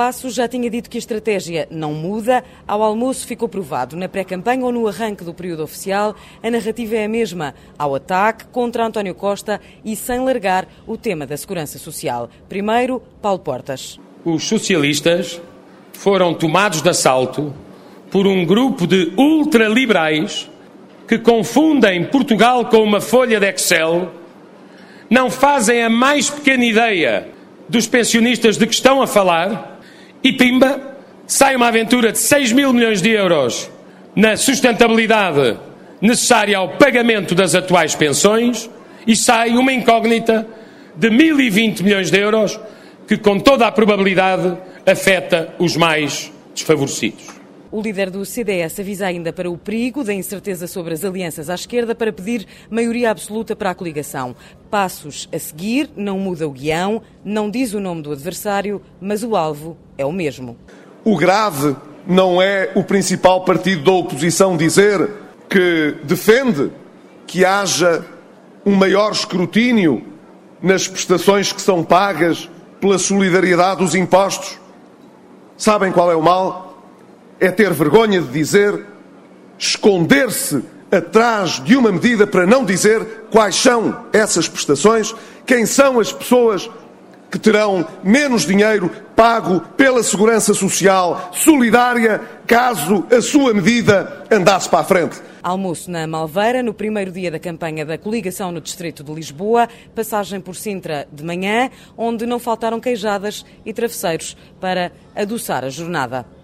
Passos já tinha dito que a estratégia não muda. Ao almoço ficou provado. Na pré-campanha ou no arranque do período oficial, a narrativa é a mesma. Ao ataque contra António Costa e sem largar o tema da segurança social. Primeiro, Paulo Portas. Os socialistas foram tomados de assalto por um grupo de ultraliberais que confundem Portugal com uma folha de Excel, não fazem a mais pequena ideia dos pensionistas de que estão a falar e, pimba, sai uma aventura de 6 mil milhões de euros na sustentabilidade necessária ao pagamento das atuais pensões e sai uma incógnita de 1.020 milhões de euros que, com toda a probabilidade, afeta os mais desfavorecidos. O líder do CDS avisa ainda para o perigo da incerteza sobre as alianças à esquerda para pedir maioria absoluta para a coligação. Passos a seguir, não muda o guião, não diz o nome do adversário, mas o alvo é o mesmo. O grave não é o principal partido da oposição dizer que defende que haja um maior escrutínio nas prestações que são pagas pela solidariedade dos impostos. Sabem qual é o mal? É ter vergonha de dizer, esconder-se atrás de uma medida para não dizer quais são essas prestações, quem são as pessoas que terão menos dinheiro pago pela segurança social solidária caso a sua medida andasse para a frente. Almoço na Malveira, no primeiro dia da campanha da coligação no distrito de Lisboa, passagem por Sintra de manhã, onde não faltaram queijadas e travesseiros para adoçar a jornada.